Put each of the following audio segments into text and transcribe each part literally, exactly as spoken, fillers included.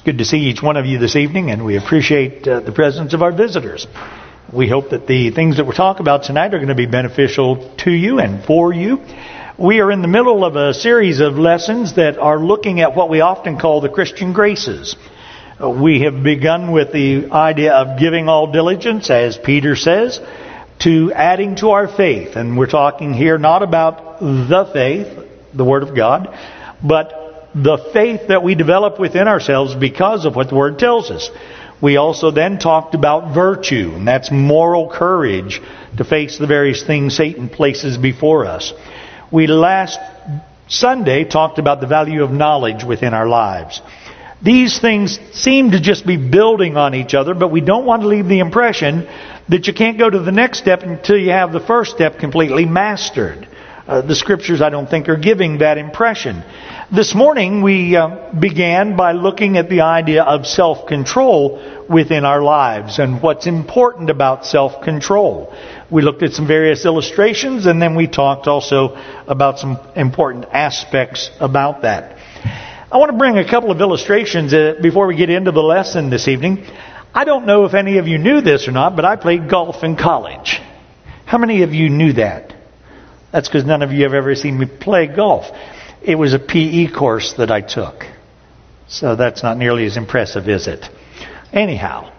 good to see each one of you this evening, and we appreciate uh, the presence of our visitors. We hope that the things that we're talking about tonight are going to be beneficial to you and for you. We are in the middle of a series of lessons that are looking at what we often call the Christian graces. Uh, we have begun with the idea of giving all diligence, as Peter says, to adding to our faith. And we're talking here not about the faith, the Word of God, but the faith that we develop within ourselves because of what the Word tells us. We also then talked about virtue, and that's moral courage to face the various things Satan places before us. We last Sunday talked about the value of knowledge within our lives. These things seem to just be building on each other, but we don't want to leave the impression that you can't go to the next step until you have the first step completely mastered. Uh, the Scriptures, I don't think, are giving that impression. This morning we uh, began by looking at the idea of self-control within our lives and what's important about self-control. We looked at some various illustrations, and then we talked also about some important aspects about that. I want to bring a couple of illustrations uh, before we get into the lesson this evening. I don't know if any of you knew this or not, but I played golf in college. How many of you knew that? That's because none of you have ever seen me play golf. It was a P E course that I took. So that's not nearly as impressive, is it? Anyhow,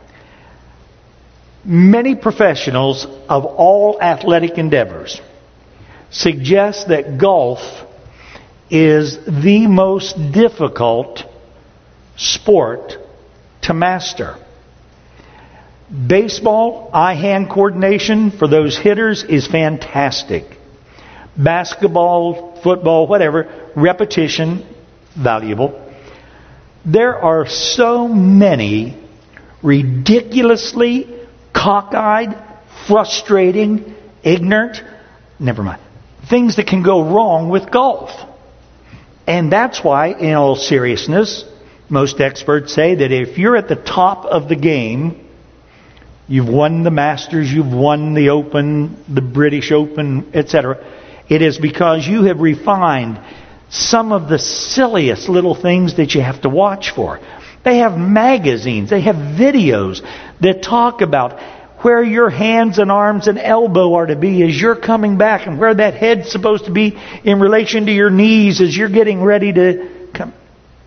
many professionals of all athletic endeavors suggest that golf is the most difficult sport to master. Baseball, eye-hand coordination for those hitters is fantastic. Basketball, football, whatever, repetition, valuable. There are so many ridiculously cockeyed, frustrating, ignorant, never mind, things that can go wrong with golf. And that's why, in all seriousness, most experts say that if you're at the top of the game, you've won the Masters, you've won the Open, the British Open, et cetera, it is because you have refined some of the silliest little things that you have to watch for. They have magazines, they have videos that talk about where your hands and arms and elbow are to be as you're coming back, and where that head's supposed to be in relation to your knees as you're getting ready to come.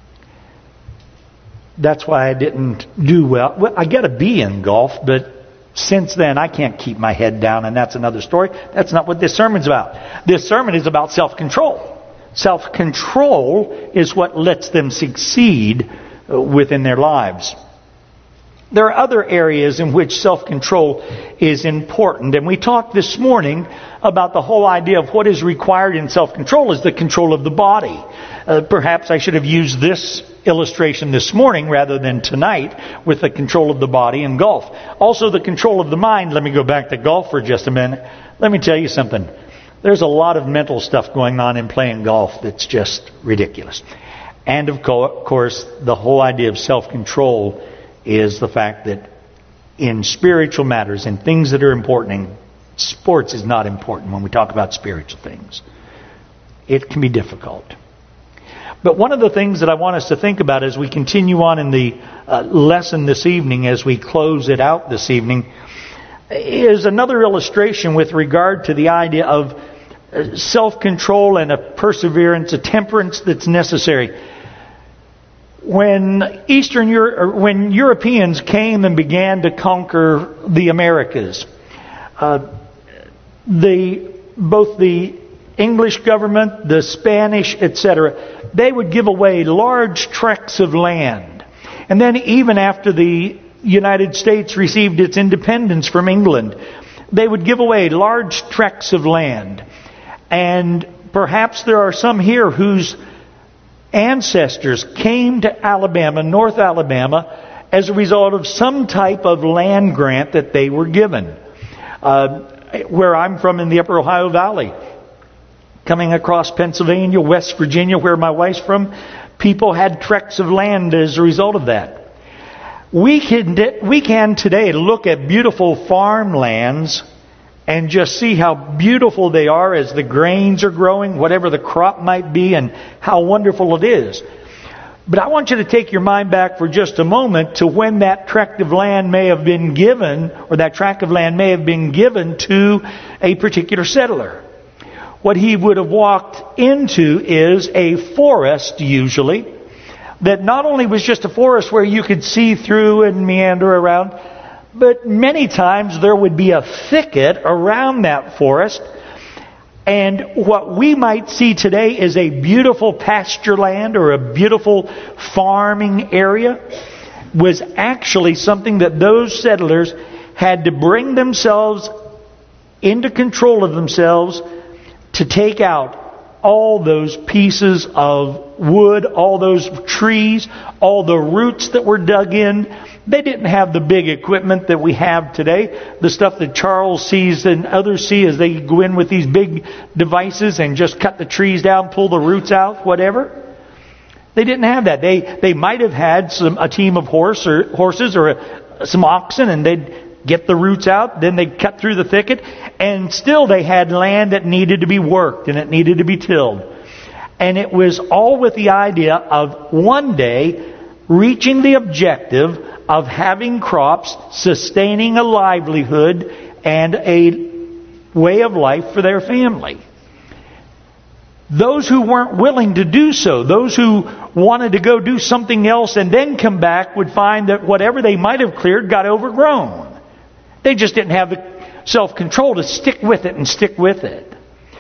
That's why I didn't do well. Well, I got a B in golf, but since then, I can't keep my head down, and that's another story. That's not what this sermon's about. This sermon is about self-control. Self-control is what lets them succeed within their lives. There are other areas in which self-control is important, and we talked this morning about the whole idea of what is required in self-control is the control of the body. Uh, perhaps I should have used this illustration this morning rather than tonight with the control of the body in golf. Also the control of the mind. Let me go back to golf for just a minute. Let me tell you something. There's a lot of mental stuff going on in playing golf that's just ridiculous. And of course, the whole idea of self-control is the fact that in spiritual matters, in things that are important, sports is not important when we talk about spiritual things. It can be difficult. But one of the things that I want us to think about as we continue on in the uh, lesson this evening, as we close it out this evening, is another illustration with regard to the idea of uh, self-control and a perseverance, a temperance that's necessary. When Eastern Euro- or when Europeans came and began to conquer the Americas, uh, the both the English government, the Spanish, et cetera, they would give away large tracts of land. And then even after the United States received its independence from England, they would give away large tracts of land. And perhaps there are some here whose ancestors came to Alabama, North Alabama, as a result of some type of land grant that they were given. Uh, where I'm from in the Upper Ohio Valley, coming across Pennsylvania, West Virginia, where my wife's from, people had tracts of land as a result of that. We can, we can today look at beautiful farmlands and just see how beautiful they are as the grains are growing, whatever the crop might be, and how wonderful it is. But I want you to take your mind back for just a moment to when that tract of land may have been given, or that tract of land may have been given to a particular settler. What he would have walked into is a forest, usually, that not only was just a forest where you could see through and meander around, but many times there would be a thicket around that forest. And what we might see today is a beautiful pasture land or a beautiful farming area was actually something that those settlers had to bring themselves into control of themselves to take out all those pieces of wood, all those trees, all the roots that were dug in. They didn't have the big equipment that we have today. The stuff that Charles sees and others see as they go in with these big devices and just cut the trees down, pull the roots out, whatever. They didn't have that. They they might have had some a team of horse or horses or a, some oxen, and they'd get the roots out. Then they'd cut through the thicket, and still they had land that needed to be worked and it needed to be tilled. And it was all with the idea of one day reaching the objective of having crops, sustaining a livelihood and a way of life for their family. Those who weren't willing to do so, those who wanted to go do something else and then come back, would find that whatever they might have cleared got overgrown. They just didn't have the self-control to stick with it and stick with it.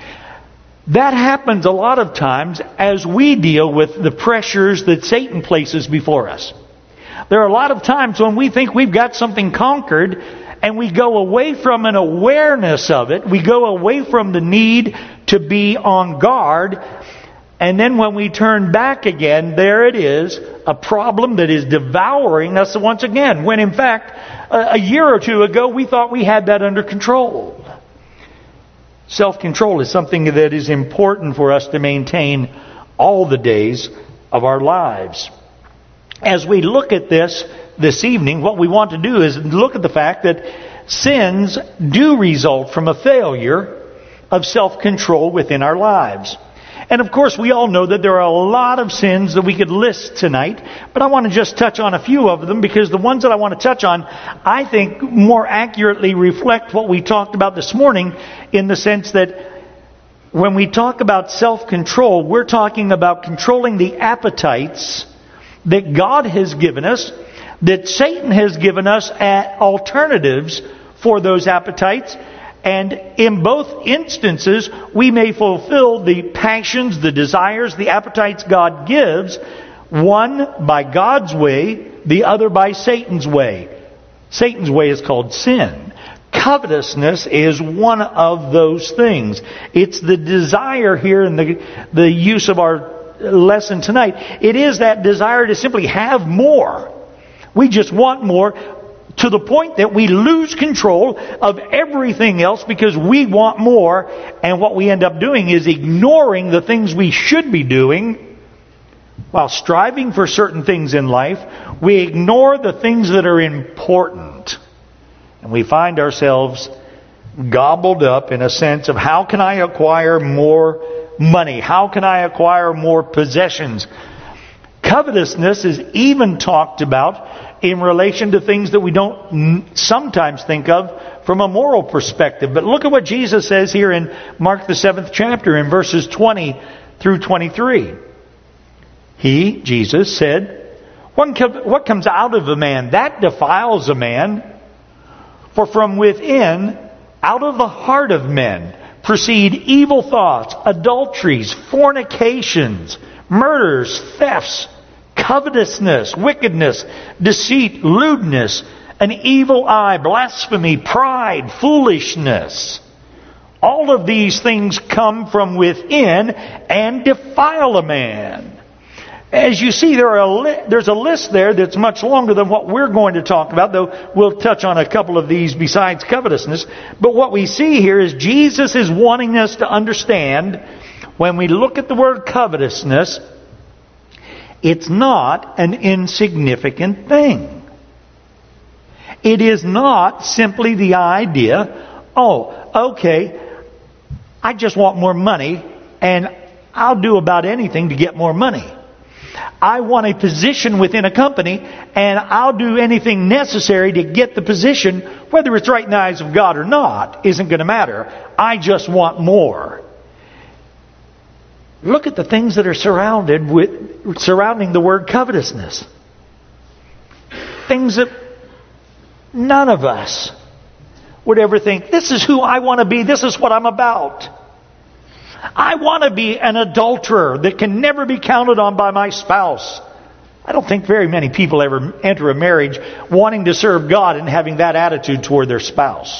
That happens a lot of times as we deal with the pressures that Satan places before us. There are a lot of times when we think we've got something conquered and we go away from an awareness of it. We go away from the need to be on guard. And then when we turn back again, there it is, a problem that is devouring us once again. When in fact, a year or two ago, we thought we had that under control. Self-control is something that is important for us to maintain all the days of our lives. As we look at this this evening, what we want to do is look at the fact that sins do result from a failure of self-control within our lives. And of course, we all know that there are a lot of sins that we could list tonight, but I want to just touch on a few of them, because the ones that I want to touch on, I think, more accurately reflect what we talked about this morning, in the sense that when we talk about self-control, we're talking about controlling the appetites that God has given us, that Satan has given us as alternatives for those appetites. And in both instances, we may fulfill the passions, the desires, the appetites God gives, one by God's way, the other by Satan's way. Satan's way is called sin. Covetousness is one of those things. It's the desire here in the, the use of our lesson tonight. It is that desire to simply have more. We just want more, to the point that we lose control of everything else because we want more. And what we end up doing is ignoring the things we should be doing. While striving for certain things in life, we ignore the things that are important. And we find ourselves gobbled up in a sense of, how can I acquire more money? How can I acquire more possessions? Covetousness is even talked about in relation to things that we don't sometimes think of from a moral perspective. But look at what Jesus says here in Mark the seventh chapter in verses twenty through twenty-three. He, Jesus, said, "What comes out of a man, that defiles a man. For from within, out of the heart of men, proceed evil thoughts, adulteries, fornications, murders, thefts, covetousness, wickedness, deceit, lewdness, an evil eye, blasphemy, pride, foolishness. All of these things come from within and defile a man." As you see, there are a li- there's a list there that's much longer than what we're going to talk about, though we'll touch on a couple of these besides covetousness. But what we see here is Jesus is wanting us to understand, when we look at the word covetousness, it's not an insignificant thing. It is not simply the idea, oh, okay, I just want more money, and I'll do about anything to get more money. I want a position within a company, and I'll do anything necessary to get the position, whether it's right in the eyes of God or not, isn't going to matter. I just want more. Look at the things that are surrounded with surrounding the word covetousness. Things that none of us would ever think, this is who I want to be, this is what I'm about. I want to be an adulterer that can never be counted on by my spouse. I don't think very many people ever enter a marriage wanting to serve God and having that attitude toward their spouse.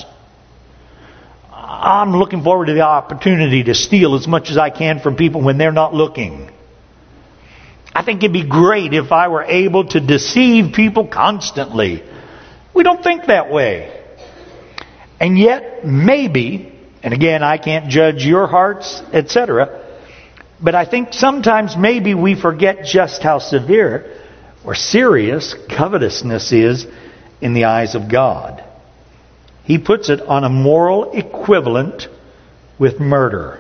I'm looking forward to the opportunity to steal as much as I can from people when they're not looking. I think it'd be great if I were able to deceive people constantly. We don't think that way. And yet, maybe, and again, I can't judge your hearts, et cetera, but I think sometimes maybe we forget just how severe or serious covetousness is in the eyes of God. He puts it on a moral equivalent with murder.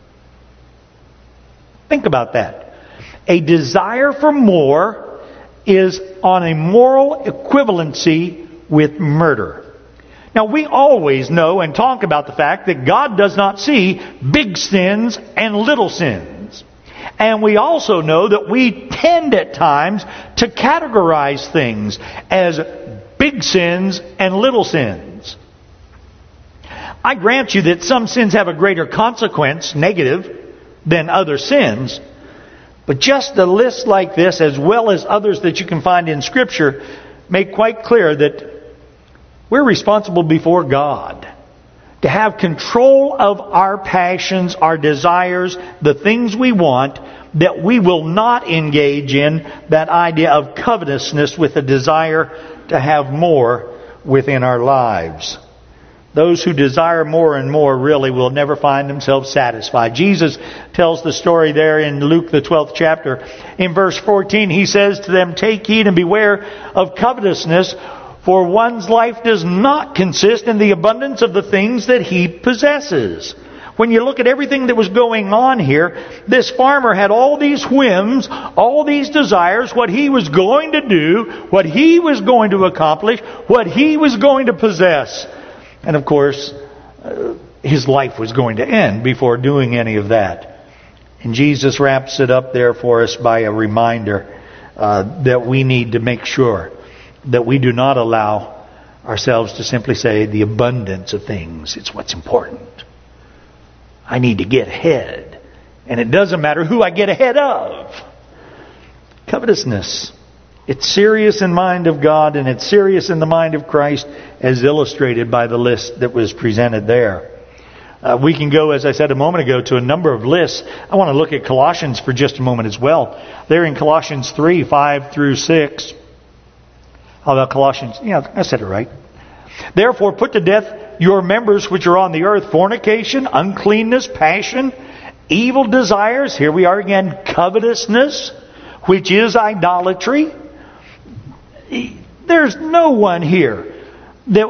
Think about that. A desire for more is on a moral equivalency with murder. Now, we always know and talk about the fact that God does not see big sins and little sins. And we also know that we tend at times to categorize things as big sins and little sins. I grant you that some sins have a greater consequence, negative, than other sins. But just a list like this, as well as others that you can find in Scripture, make quite clear that we're responsible before God to have control of our passions, our desires, the things we want, that we will not engage in that idea of covetousness with a desire to have more within our lives. Those who desire more and more really will never find themselves satisfied. Jesus tells the story there in Luke the twelfth chapter. In verse fourteen, He says to them, "Take heed and beware of covetousness, for one's life does not consist in the abundance of the things that he possesses." When you look at everything that was going on here, this farmer had all these whims, all these desires, what he was going to do, what he was going to accomplish, what he was going to possess. And of course, uh, his life was going to end before doing any of that. And Jesus wraps it up there for us by a reminder uh, that we need to make sure that we do not allow ourselves to simply say the abundance of things. It's what's important. I need to get ahead. And it doesn't matter who I get ahead of. Covetousness. It's serious in the mind of God, and it's serious in the mind of Christ, as illustrated by the list that was presented there. Uh, we can go, as I said a moment ago, to a number of lists. I want to look at Colossians for just a moment as well. There in Colossians three, five through six. How about Colossians? Yeah, I said it right. "Therefore put to death your members which are on the earth, fornication, uncleanness, passion, evil desires." Here we are again, covetousness, which is idolatry. There's no one here that,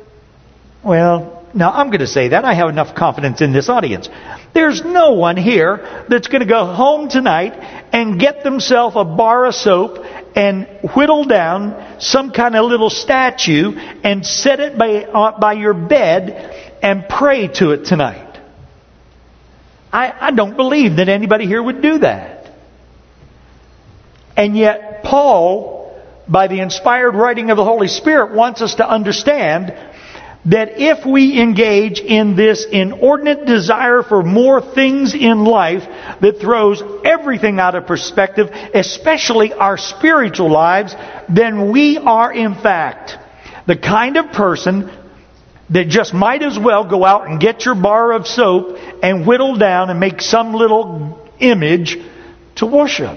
well, now I'm going to say that. I have enough confidence in this audience. There's no one here that's going to go home tonight and get themselves a bar of soap and whittle down some kind of little statue and set it by, uh, by your bed and pray to it tonight. I, I don't believe that anybody here would do that. And yet Paul, by the inspired writing of the Holy Spirit, wants us to understand that if we engage in this inordinate desire for more things in life that throws everything out of perspective, especially our spiritual lives, then we are in fact the kind of person that just might as well go out and get your bar of soap and whittle down and make some little image to worship.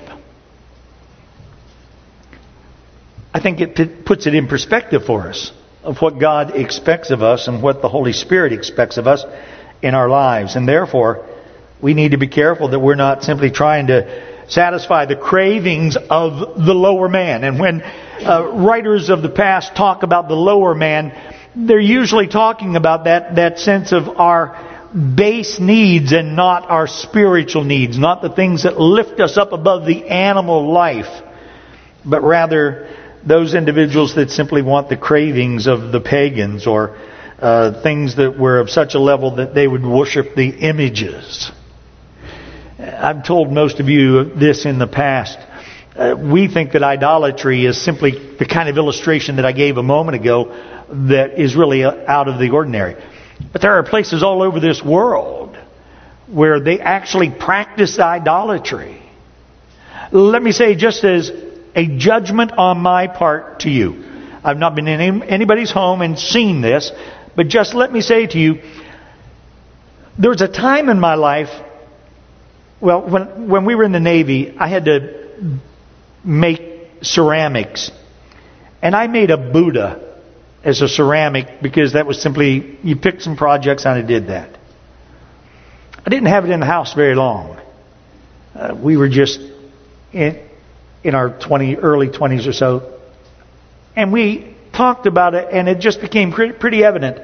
I think it puts it in perspective for us of what God expects of us and what the Holy Spirit expects of us in our lives. And therefore, we need to be careful that we're not simply trying to satisfy the cravings of the lower man. And when uh, writers of the past talk about the lower man, they're usually talking about that, that sense of our base needs and not our spiritual needs, not the things that lift us up above the animal life, but rather those individuals that simply want the cravings of the pagans, or uh, things that were of such a level that they would worship the images. I've told most of you this in the past. Uh, we think that idolatry is simply the kind of illustration that I gave a moment ago that is really out of the ordinary. But there are places all over this world where they actually practice idolatry. Let me say, just as a judgment on my part to you, I've not been in anybody's home and seen this, but just let me say to you, there was a time in my life, well, when, when we were in the Navy, I had to make ceramics. And I made a Buddha as a ceramic because that was simply, you picked some projects and I did that. I didn't have it in the house very long. Uh, we were just in, in our twenty, early twenties or so. And we talked about it, and it just became pretty, pretty evident.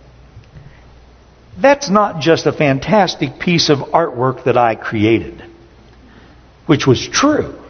That's not just a fantastic piece of artwork that I created, which was true.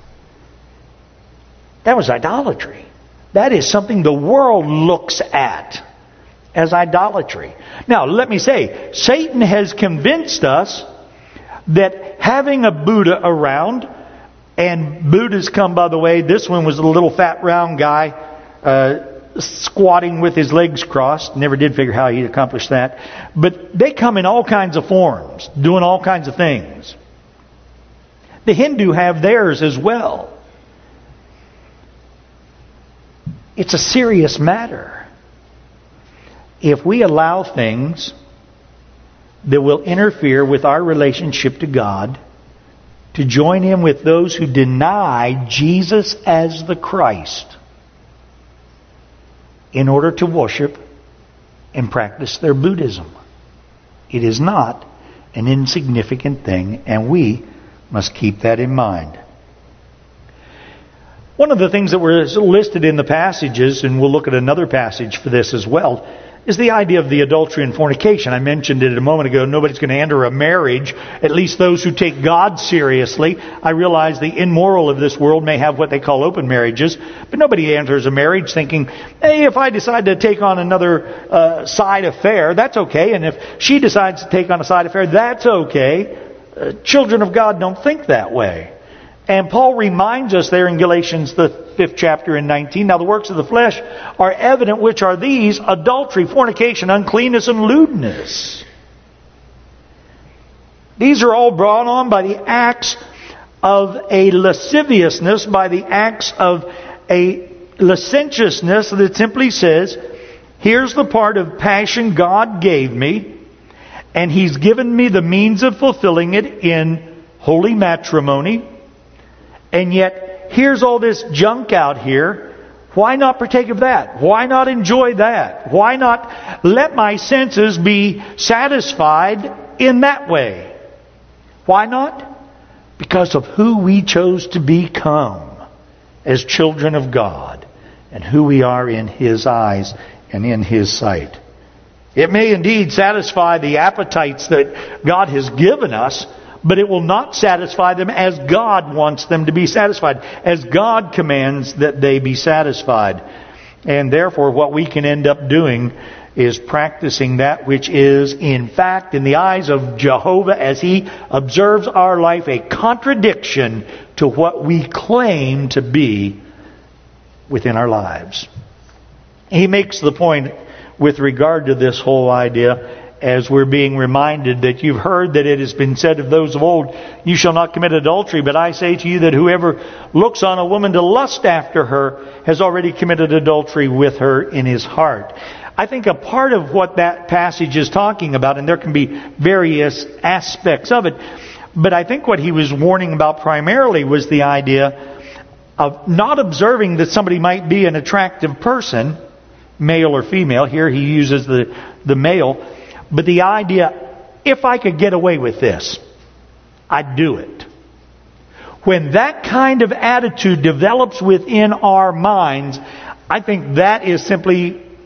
That was idolatry. That is something the world looks at as idolatry. Now, let me say, Satan has convinced us that having a Buddha around, and Buddhas come, by the way, this one was a little fat round guy, uh, squatting with his legs crossed. Never did figure how he accomplished that. But they come in all kinds of forms, doing all kinds of things. The Hindu have theirs as well. It's a serious matter. If we allow things that will interfere with our relationship to God, to join in with those who deny Jesus as the Christ in order to worship and practice their Buddhism. It is not an insignificant thing, and we must keep that in mind. One of the things that were listed in the passages, and we'll look at another passage for this as well, is the idea of the adultery and fornication. I mentioned it a moment ago. Nobody's going to enter a marriage, at least those who take God seriously. I realize the immoral of this world may have what they call open marriages, but nobody enters a marriage thinking, hey, if I decide to take on another uh, side affair, that's okay. And if she decides to take on a side affair, that's okay. Uh, children of God don't think that way. And Paul reminds us there in Galatians, the fifth chapter and nineteen, now the works of the flesh are evident, which are these: adultery, fornication, uncleanness, and lewdness. These are all brought on by the acts of a lasciviousness, by the acts of a licentiousness that simply says, here's the part of passion God gave me, and He's given me the means of fulfilling it in holy matrimony. And yet, here's all this junk out here. Why not partake of that? Why not enjoy that? Why not let my senses be satisfied in that way? Why not? Because of who we chose to become as children of God, and who we are in His eyes and in His sight. It may indeed satisfy the appetites that God has given us, but it will not satisfy them as God wants them to be satisfied, as God commands that they be satisfied. And therefore, what we can end up doing is practicing that which is, in fact, in the eyes of Jehovah, as He observes our life, a contradiction to what we claim to be within our lives. He makes the point with regard to this whole idea, as we're being reminded that you've heard that it has been said of those of old, you shall not commit adultery. But I say to you that whoever looks on a woman to lust after her has already committed adultery with her in his heart. I think a part of what that passage is talking about, and there can be various aspects of it, but I think what he was warning about primarily was the idea of not observing that somebody might be an attractive person, male or female. Here he uses the, the male. But the idea, if I could get away with this, I'd do it. When that kind of attitude develops within our minds, I think that is simply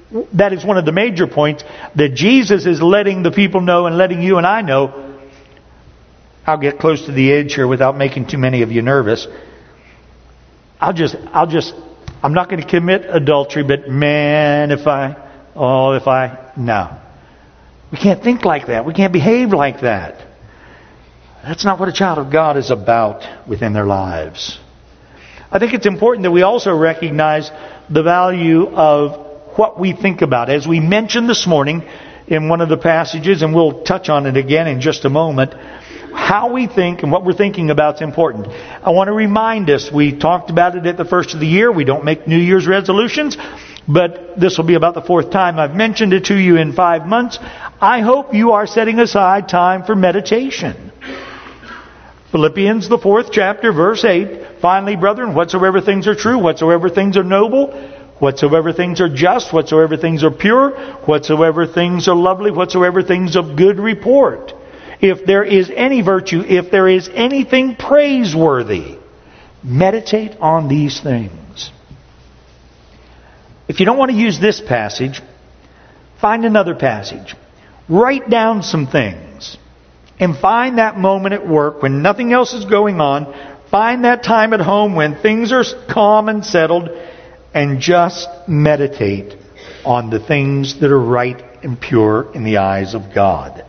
that is one of the major points that Jesus is letting the people know and letting you and I know. I'll get close to the edge here without making too many of you nervous. I'll just, I'll just, I'm not going to commit adultery, but man, if I, oh, if I, no. We can't think like that. We can't behave like that. That's not what a child of God is about within their lives. I think it's important that we also recognize the value of what we think about. As we mentioned this morning in one of the passages, and we'll touch on it again in just a moment, how we think and what we're thinking about is important. I want to remind us, we talked about it at the first of the year. We don't make New Year's resolutions, but this will be about the fourth time I've mentioned it to you in five months. I hope you are setting aside time for meditation. Philippians, the fourth chapter, verse eight. Finally, brethren, whatsoever things are true, whatsoever things are noble, whatsoever things are just, whatsoever things are pure, whatsoever things are lovely, whatsoever things of good report. If there is any virtue, if there is anything praiseworthy, meditate on these things. If you don't want to use this passage, find another passage. Write down some things. And find that moment at work when nothing else is going on. Find that time at home when things are calm and settled. And just meditate on the things that are right and pure in the eyes of God.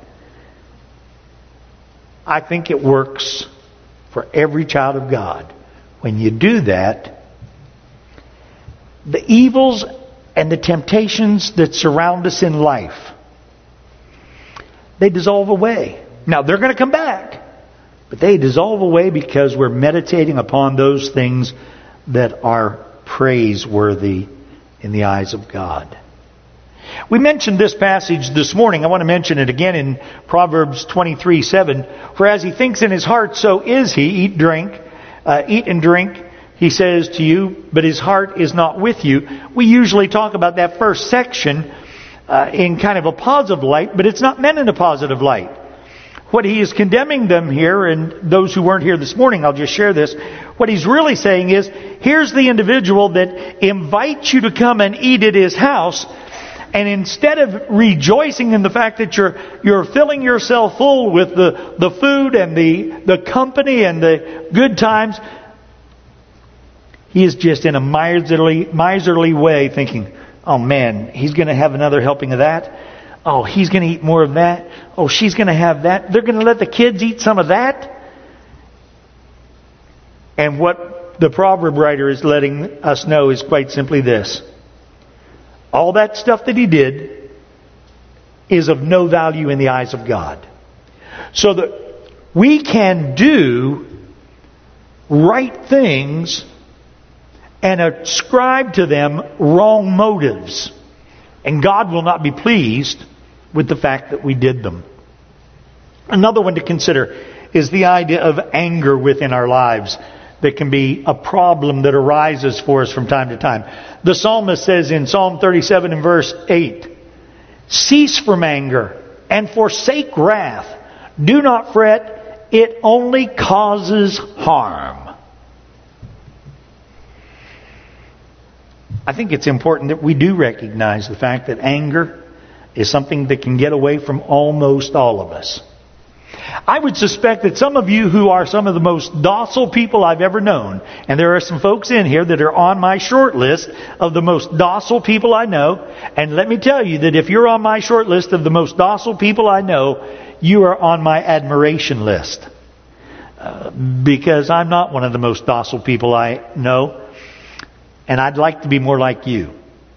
I think it works for every child of God. When you do that, the evils and the temptations that surround us in life, they dissolve away. Now, they're going to come back, but they dissolve away because we're meditating upon those things that are praiseworthy in the eyes of God. We mentioned this passage this morning. I want to mention it again in Proverbs twenty-three seven. For as he thinks in his heart, so is he. Eat, drink, uh, eat and drink, he says to you, but his heart is not with you. We usually talk about that first section uh, in kind of a positive light, but it's not meant in a positive light. What he is condemning them here, and those who weren't here this morning, I'll just share this. What he's really saying is, here's the individual that invites you to come and eat at his house, and instead of rejoicing in the fact that you're you're filling yourself full with the, the food and the, the company and the good times, he is just in a miserly, miserly way thinking, oh man, he's going to have another helping of that. Oh, he's going to eat more of that. Oh, she's going to have that. They're going to let the kids eat some of that. And what the proverb writer is letting us know is quite simply this. All that stuff that he did is of no value in the eyes of God. So that we can do right things and ascribe to them wrong motives. And God will not be pleased with the fact that we did them. Another one to consider is the idea of anger within our lives that can be a problem that arises for us from time to time. The psalmist says in Psalm thirty-seven and verse eight, cease from anger and forsake wrath. Do not fret, it only causes harm. I think it's important that we do recognize the fact that anger is something that can get away from almost all of us. I would suspect that some of you who are some of the most docile people I've ever known, and there are some folks in here that are on my short list of the most docile people I know, and let me tell you that if you're on my short list of the most docile people I know, you are on my admiration list. Uh, because I'm not one of the most docile people I know, and I'd like to be more like you.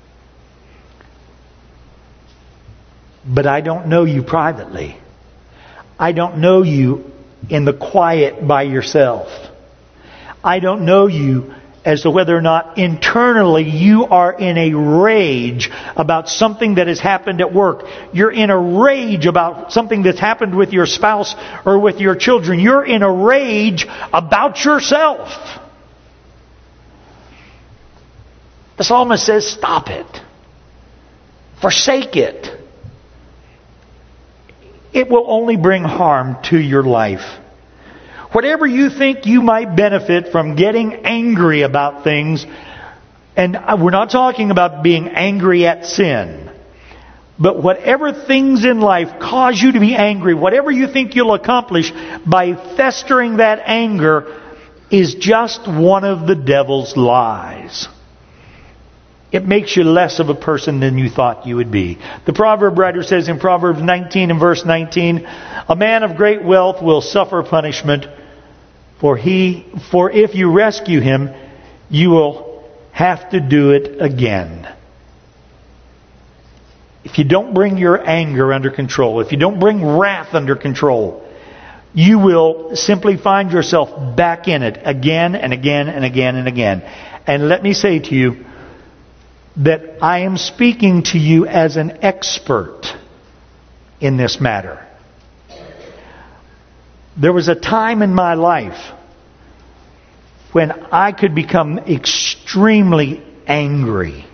But I don't know you privately. I don't know you in the quiet by yourself. I don't know you as to whether or not internally you are in a rage about something that has happened at work. You're in a rage about something that's happened with your spouse or with your children. You're in a rage about yourself. The psalmist says, stop it. Forsake it. It will only bring harm to your life. Whatever you think you might benefit from getting angry about things, And we're not talking about being angry at sin. But whatever things in life cause you to be angry, whatever you think you'll accomplish by festering that anger, is just one of the devil's lies. It makes you less of a person than you thought you would be. The proverb writer says in Proverbs nineteen and verse nineteen, "A man of great wealth will suffer punishment, for he, for if you rescue him, you will have to do it again." If you don't bring your anger under control, if you don't bring wrath under control, you will simply find yourself back in it again and again and again and again. And let me say to you that I am speaking to you as an expert in this matter. There was a time in my life when I could become extremely angry.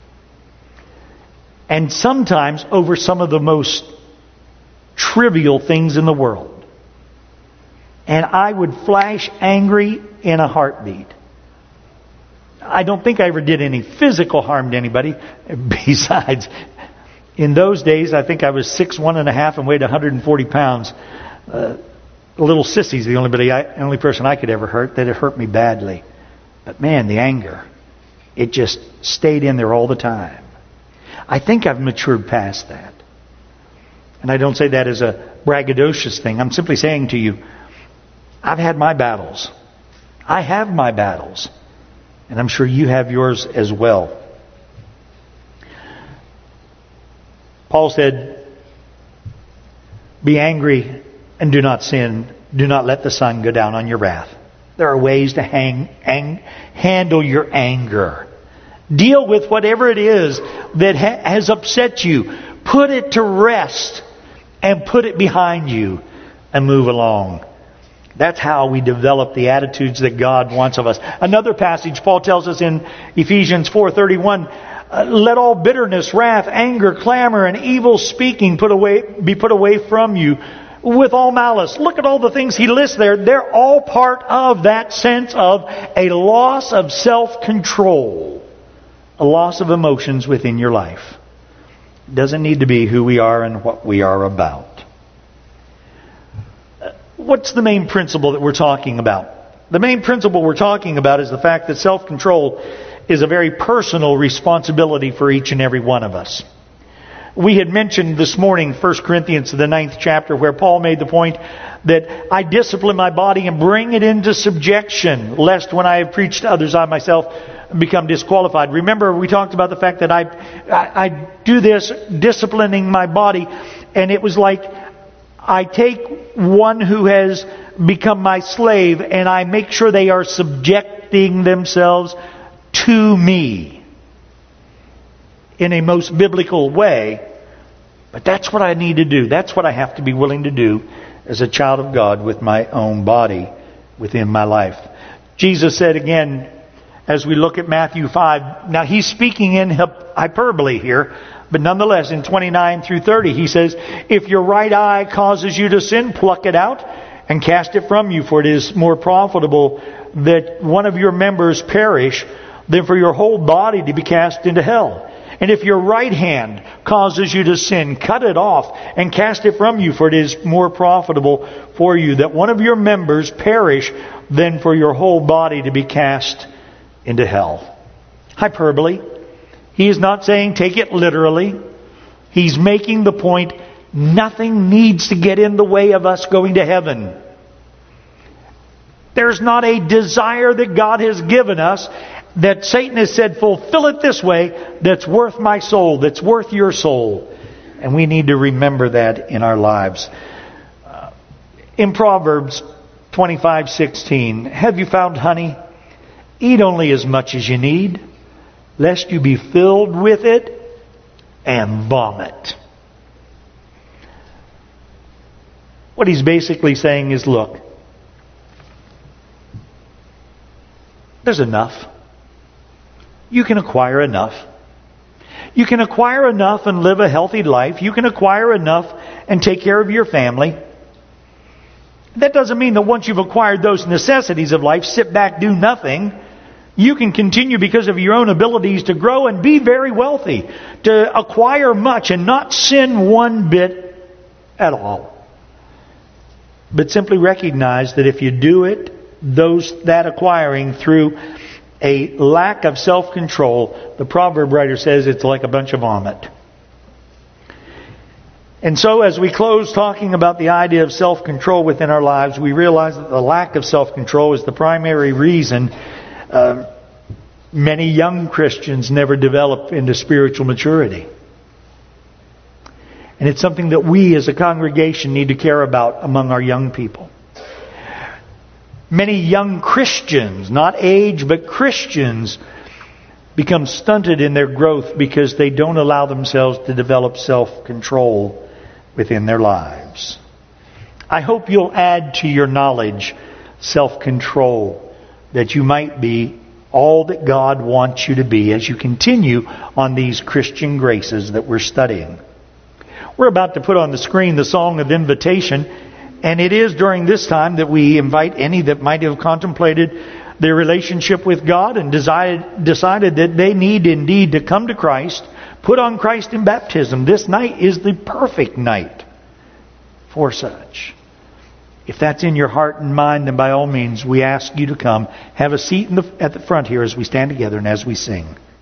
And sometimes over some of the most trivial things in the world. And I would flash angry in a heartbeat. I don't think I ever did any physical harm to anybody. Besides, in those days, I think I was six one and a half and weighed one hundred forty pounds. Uh, little sissy's the only, I, only person I could ever hurt. That it hurt me badly. But man, the anger, it just stayed in there all the time. I think I've matured past that. And I don't say that as a braggadocious thing. I'm simply saying to you, I've had my battles. I have my battles. And I'm sure you have yours as well. Paul said, "Be angry and do not sin. Do not let the sun go down on your wrath." There are ways to hang, hang, handle your anger. Deal with whatever it is that ha- has upset you. Put it to rest and put it behind you and move along. That's how we develop the attitudes that God wants of us. Another passage, Paul tells us in Ephesians four thirty-one, uh, "Let all bitterness, wrath, anger, clamor, and evil speaking put away, be put away from you with all malice." Look at all the things he lists there. They're all part of that sense of a loss of self-control. A loss of emotions within your life. It doesn't need to be who we are and what we are about. What's the main principle that we're talking about? The main principle we're talking about is the fact that self-control is a very personal responsibility for each and every one of us. We had mentioned this morning First Corinthians, the ninth chapter, where Paul made the point that I discipline my body and bring it into subjection, lest when I have preached to others, I myself become disqualified. Remember, we talked about the fact that I, I, I do this disciplining my body, and it was like I take one who has become my slave and I make sure they are subjecting themselves to me in a most biblical way. But that's what I need to do. That's what I have to be willing to do as a child of God with my own body within my life. Jesus said again, as we look at Matthew five, now he's speaking in hyperbole here, but nonetheless in twenty-nine through thirty he says, "If your right eye causes you to sin, pluck it out and cast it from you, for it is more profitable that one of your members perish than for your whole body to be cast into hell. And if your right hand causes you to sin, cut it off and cast it from you, for it is more profitable for you that one of your members perish than for your whole body to be cast into hell." Hyperbole. He is not saying take it literally. He's making the point, nothing needs to get in the way of us going to heaven. There's not a desire that God has given us that Satan has said, fulfill it this way, that's worth my soul, that's worth your soul. And we need to remember that in our lives. Uh, in Proverbs twenty-five sixteen, "Have you found honey? Eat only as much as you need, lest you be filled with it and vomit." What he's basically saying is, look, there's enough. You can acquire enough. You can acquire enough and live a healthy life. You can acquire enough and take care of your family. That doesn't mean that once you've acquired those necessities of life, sit back, do nothing. You can continue because of your own abilities to grow and be very wealthy, to acquire much and not sin one bit at all. But simply recognize that if you do it, those that acquiring through a lack of self-control, the proverb writer says it's like a bunch of vomit. And so as we close talking about the idea of self-control within our lives, we realize that the lack of self-control is the primary reason uh, many young Christians never develop into spiritual maturity. And it's something that we as a congregation need to care about among our young people. Many young Christians, not age, but Christians, become stunted in their growth because they don't allow themselves to develop self-control within their lives. I hope you'll add to your knowledge self-control, that you might be all that God wants you to be as you continue on these Christian graces that we're studying. We're about to put on the screen the song of invitation, and it is during this time that we invite any that might have contemplated their relationship with God and decided, decided that they need indeed to come to Christ, put on Christ in baptism. This night is the perfect night for such. If that's in your heart and mind, then by all means we ask you to come. Have a seat in the, at the front here as we stand together and as we sing.